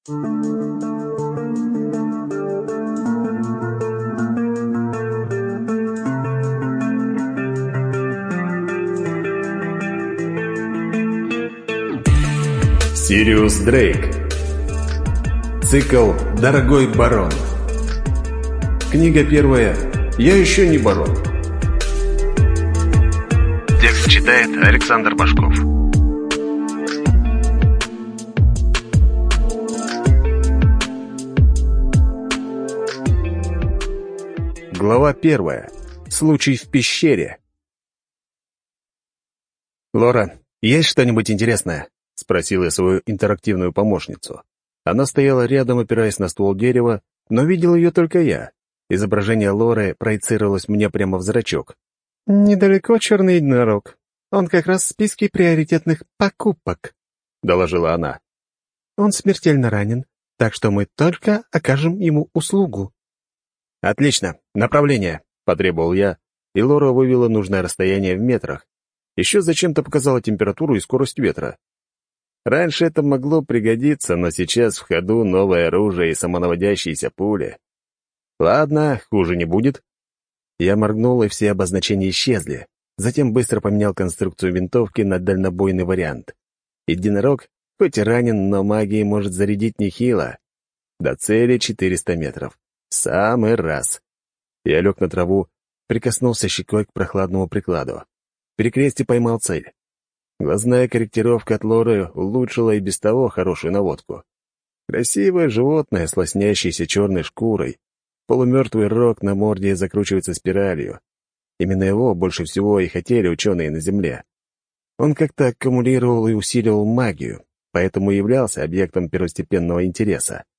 Сириус Дрейк. Цикл «Дорогой барон». Книга первая. Я еще не барон. Текст читает Александр Башков. Глава первая. Случай в пещере. «Лора, есть что-нибудь интересное?» — спросил я свою интерактивную помощницу. Она стояла рядом, опираясь на ствол дерева, но видел ее только я. Изображение Лоры проецировалось мне прямо в зрачок. «Недалеко черный единорог. Он как раз в списке приоритетных покупок», — доложила она. «Он смертельно ранен, так что мы только окажем ему услугу». «Отлично. Направление», — потребовал я, и Лора вывела нужное расстояние в метрах. Еще зачем-то показала температуру и скорость ветра. Раньше это могло пригодиться, но сейчас в ходу новое оружие и самонаводящиеся пули. Ладно, хуже не будет. Я моргнул, и все обозначения исчезли. Затем быстро поменял конструкцию винтовки на дальнобойный вариант. Единорог, хоть и ранен, но магией может зарядить нехило. До цели 400 метров. В самый раз. Я лег на траву, прикоснулся щекой к прохладному прикладу. В перекрестье поймал цель. Глазная корректировка от Лоры улучшила и без того хорошую наводку. Красивое животное с лоснящейся черной шкурой. Полумертвый рог на морде закручивается спиралью. Именно его больше всего и хотели ученые на Земле. Он как-то аккумулировал и усиливал магию, поэтому и являлся объектом первостепенного интереса.